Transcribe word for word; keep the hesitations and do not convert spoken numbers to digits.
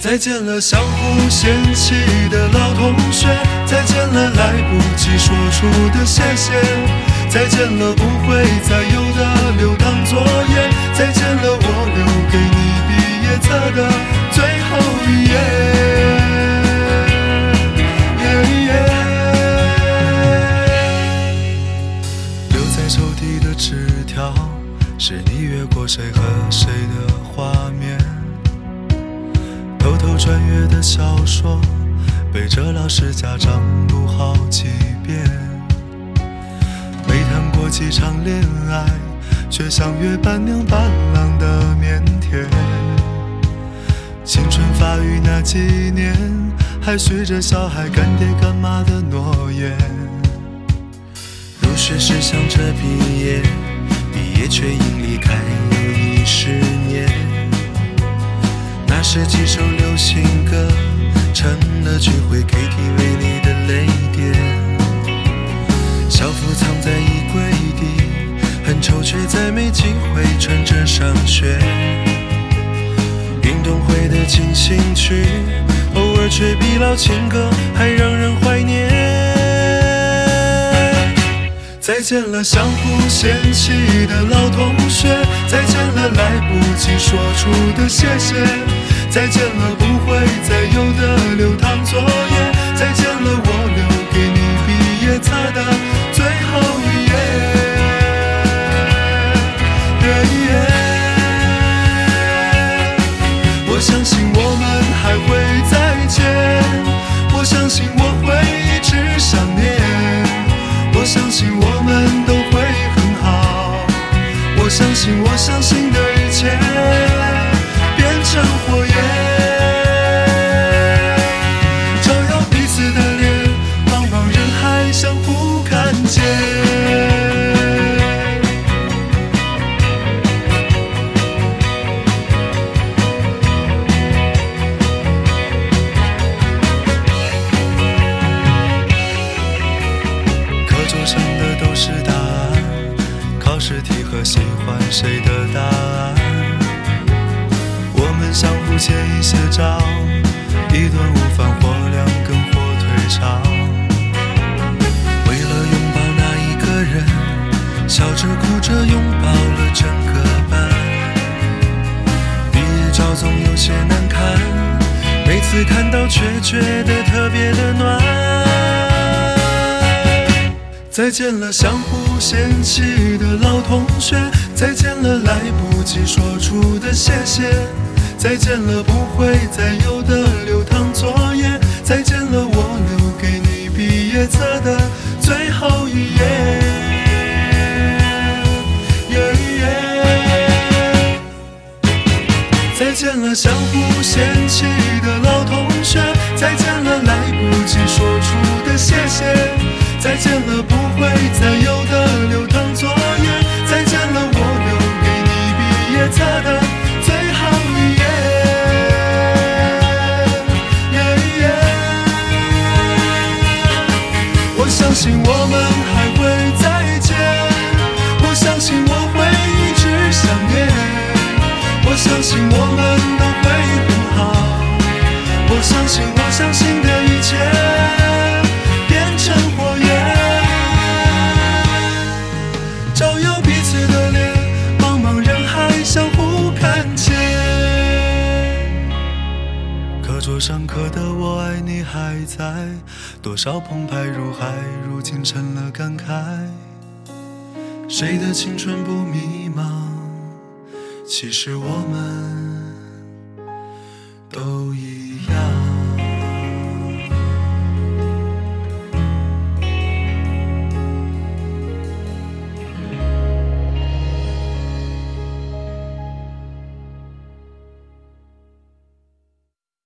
再见了相互嫌弃的老同学，再见了来不及说出的谢谢，再见了不会再有的留堂作业，再见了我留给你毕业册的最后一页。留在抽屉的纸条，是你越过谁和谁的画面，偷偷穿越的小说，背着老师家长读好几遍。没谈过几场恋爱，却像约伴娘伴郎的腼腆。青春发育那几年，还许着小孩干爹干妈的诺言。入学时想着毕业，毕业却因离开又已十年。那是几首流行歌，成了聚会 K T V 里的泪点。校服藏在衣柜底，很丑却再没机会穿着上学。运动会的进行曲，偶尔却比老情歌还让人怀念。再见了相互嫌弃的老同学，再见了来不及说出的谢谢，再见了不会再有的留堂作业，再见了我留给你毕业册的最后一页。我相信我们还会再见，我相信我会一直想念，我相信我们都会很好，我相信我相信的一切变成火焰，照耀彼此的脸，茫茫人海相互看见。课桌上的都是答案，考试题和喜欢谁的答案，我们相互借一些招，一顿午饭或两根火腿肠。为了拥抱那一个人，笑着哭着拥抱了整个班。毕业照总有些难看，每次看到却觉得特别的暖。再见了相互嫌弃的老同学，再见了来不及说出的谢谢，再见了不会再有的留堂作业，再见了我留给你毕业册的最后一页。再见了相互嫌弃的老同学，再见了来不及说出的谢谢，再见了不会再有的留堂作业，再见了我留给你毕业册的最后一页。我相信我们还会再见，我相信我会一直想念，我相信我们都会很好，我相信我相信的一切变成火焰，照耀彼此的脸，茫茫人海相互看见。课桌上刻的我爱你还在，多少澎湃如海，如今成了感慨。谁的青春不迷茫？其实我们都一样。